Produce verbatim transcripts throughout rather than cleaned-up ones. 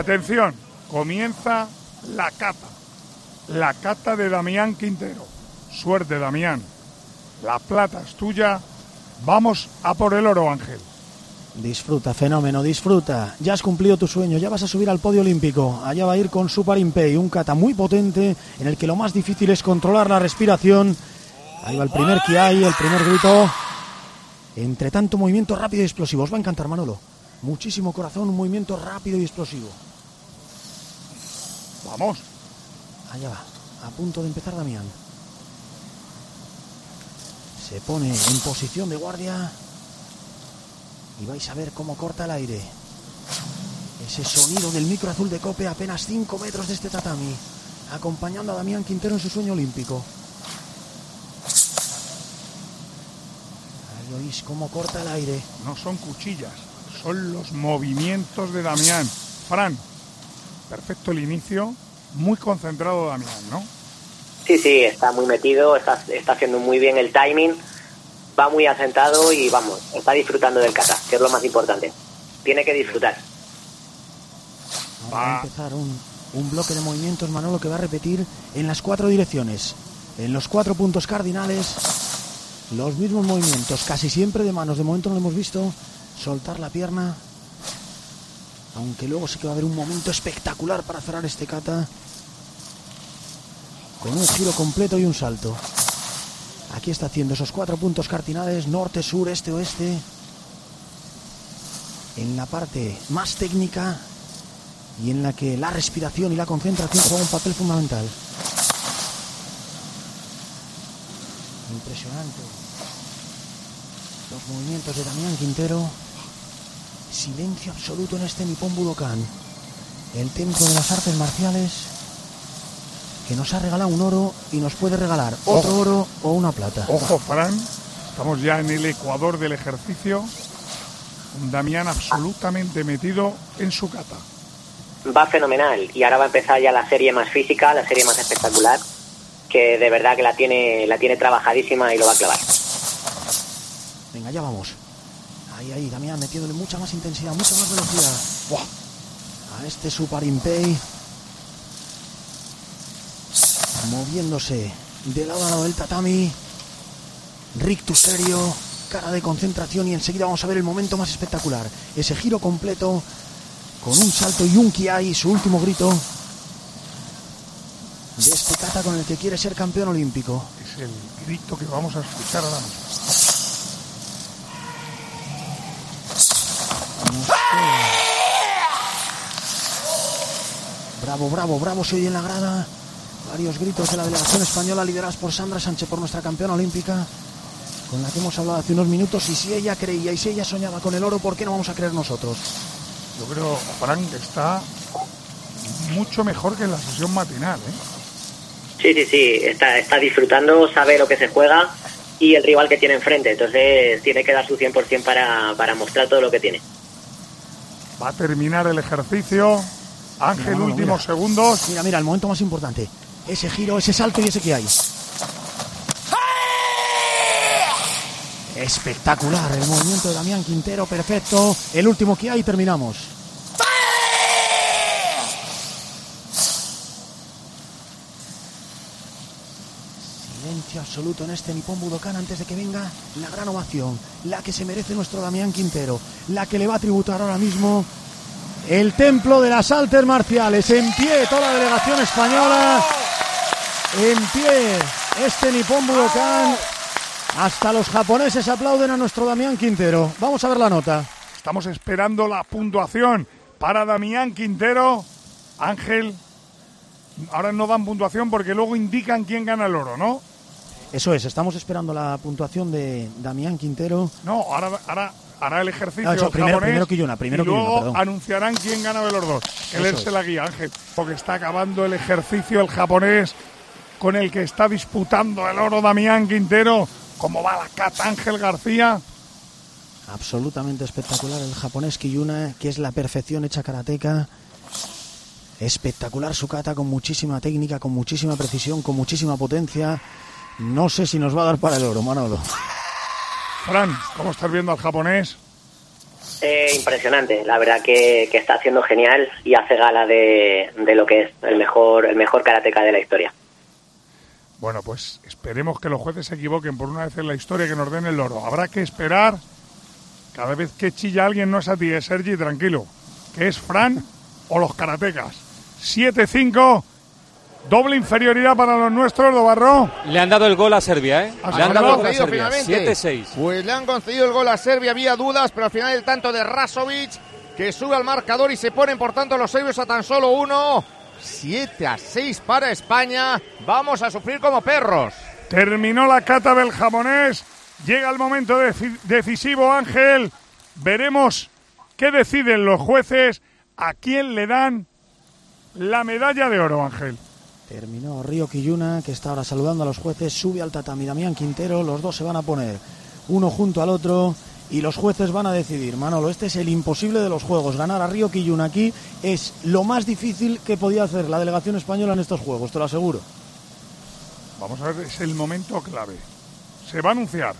Atención, comienza la cata. La cata de Damián Quintero. Suerte, Damián. La plata es tuya. Vamos a por el oro, Ángel. Disfruta, fenómeno, disfruta. Ya has cumplido tu sueño, ya vas a subir al podio olímpico. Allá va a ir con Super Impey, un kata muy potente en el que lo más difícil es controlar la respiración. Ahí va el primer kiai, el primer grito. Entre tanto, movimiento rápido y explosivo. Os va a encantar, Manolo. Muchísimo corazón, un movimiento rápido y explosivo. Vamos. Allá va, a punto de empezar Damián. Se pone en posición de guardia. Y vais a ver cómo corta el aire. Ese sonido del micro azul de Cope a apenas cinco metros de este tatami, acompañando a Damián Quintero en su sueño olímpico. Ahí oís cómo corta el aire. No son cuchillas, son los movimientos de Damián. Fran, perfecto el inicio, muy concentrado Damián, ¿no? Sí, sí, está muy metido, está, está haciendo muy bien el timing. Va muy asentado y vamos, está disfrutando del kata, que es lo más importante. Tiene que disfrutar. Ahora va a empezar un, un bloque de movimientos, Manolo, que va a repetir en las cuatro direcciones. En los cuatro puntos cardinales, los mismos movimientos, casi siempre de manos. De momento no lo hemos visto soltar la pierna. Aunque luego sí que va a haber un momento espectacular para cerrar este kata. Con un giro completo y un salto. Aquí está haciendo esos cuatro puntos cardinales, norte, sur, este, oeste. En la parte más técnica y en la que la respiración y la concentración juegan un papel fundamental. Impresionante. Los movimientos de Damián Quintero. Silencio absoluto en este Nippon Budokan. El templo de las artes marciales, que nos ha regalado un oro y nos puede regalar otro Ojo. oro o una plata. Ojo, Fran, estamos ya en el ecuador del ejercicio. Un Damián absolutamente metido en su kata. Va fenomenal y ahora va a empezar ya la serie más física, la serie más espectacular, que de verdad que la tiene, la tiene trabajadísima y lo va a clavar. Venga, ya vamos. Ahí, ahí, Damián metiéndole mucha más intensidad, mucha más velocidad. ¡Buah! A este Super Impey. Moviéndose de lado a lado del tatami. Rictus serio, cara de concentración, y enseguida vamos a ver el momento más espectacular. Ese giro completo con un salto y un kiai, su último grito de este kata con el que quiere ser campeón olímpico. Es el grito que vamos a escuchar ahora mismo. Bravo, bravo, bravo, se oye en la grada. Varios gritos de la delegación española lideradas por Sandra Sánchez, por nuestra campeona olímpica, con la que hemos hablado hace unos minutos. Y si ella creía y si ella soñaba con el oro, ¿por qué no vamos a creer nosotros? Yo creo, Frank, que está mucho mejor que en la sesión matinal, ¿eh? Sí, sí, sí, está, está disfrutando, sabe lo que se juega y el rival que tiene enfrente. Entonces tiene que dar su cien por ciento para, para mostrar todo lo que tiene. Va a terminar el ejercicio. Ángel, mira, Manolo, últimos mira. segundos. Mira, mira, el momento más importante. Ese giro, ese salto y ese que hay. Espectacular el movimiento de Damián Quintero, perfecto. El último que hay y terminamos. Silencio absoluto en este Nippon Budokan antes de que venga la gran ovación, la que se merece nuestro Damián Quintero, la que le va a tributar ahora mismo el templo de las artes marciales. En pie toda la delegación española, en pie este Nippon Budokan. Hasta los japoneses aplauden a nuestro Damián Quintero. Vamos a ver la nota. Estamos esperando la puntuación para Damián Quintero. Ángel, ahora no dan puntuación porque luego indican quién gana el oro, ¿no? Eso es, estamos esperando la puntuación de Damián Quintero. No, ahora... ahora... hará el ejercicio no, eso, el primero, japonés primero Quillona, primero y luego Quillona, perdón. anunciarán quién gana de los dos. Que leerse la guía, Ángel, porque está acabando el ejercicio el japonés con el que está disputando el oro Damián Quintero. ¿Cómo va la kata, Ángel García? Absolutamente espectacular el japonés Quillona, que es la perfección hecha karateca. Espectacular su kata, con muchísima técnica, con muchísima precisión, con muchísima potencia. No sé si nos va a dar para el oro, Manolo. Fran, ¿cómo estás viendo al japonés? Eh, impresionante, la verdad que, que está haciendo genial y hace gala de, de lo que es el mejor, el mejor karateka de la historia. Bueno, pues esperemos que los jueces se equivoquen por una vez en la historia, que nos den el oro. Habrá que esperar. Cada vez que chilla alguien no es a ti, es Sergi, tranquilo. Que es Fran o los karatecas. siete cinco, doble inferioridad para los nuestros, Dobarro. Le han dado el gol a Serbia, ¿eh? ¿Ah, Le han dado el gol a concedido Serbia, finalmente? siete seis. Pues le han concedido el gol a Serbia, había dudas, pero al final el tanto de Rasovic, que sube al marcador y se ponen por tanto los serbios a tan solo uno. siete a seis para España. Vamos a sufrir como perros. Terminó la cata del japonés. Llega el momento deci- decisivo, Ángel. Veremos qué deciden los jueces. ¿A quién le dan la medalla de oro, Ángel? Terminó Ryo Kiyuna, que está ahora saludando a los jueces. Sube al tatami Damián Quintero. Los dos se van a poner uno junto al otro y los jueces van a decidir. Manolo, este es el imposible de los juegos. Ganar a Ryo Kiyuna aquí es lo más difícil que podía hacer la delegación española en estos juegos, te lo aseguro. Vamos a ver, es el momento clave. Se va a anunciar.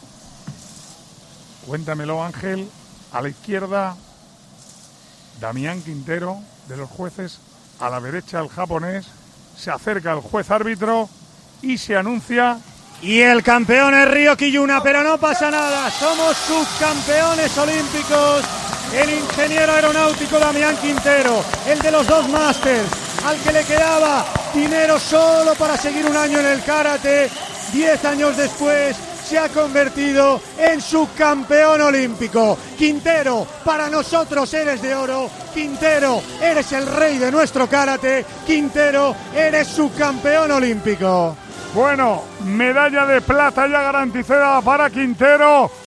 Cuéntamelo, Ángel. A la izquierda, Damián Quintero, de los jueces. A la derecha, el japonés. Se acerca el juez árbitro y se anuncia. Y el campeón es Ryo Kiyuna, pero no pasa nada. Somos subcampeones olímpicos. El ingeniero aeronáutico Damián Quintero, el de los dos másters, al que le quedaba dinero solo para seguir un año en el karate, diez años después se ha convertido en subcampeón olímpico. Quintero, para nosotros eres de oro. Quintero, eres el rey de nuestro karate. Quintero, eres subcampeón olímpico. Bueno, medalla de plata ya garantizada para Quintero.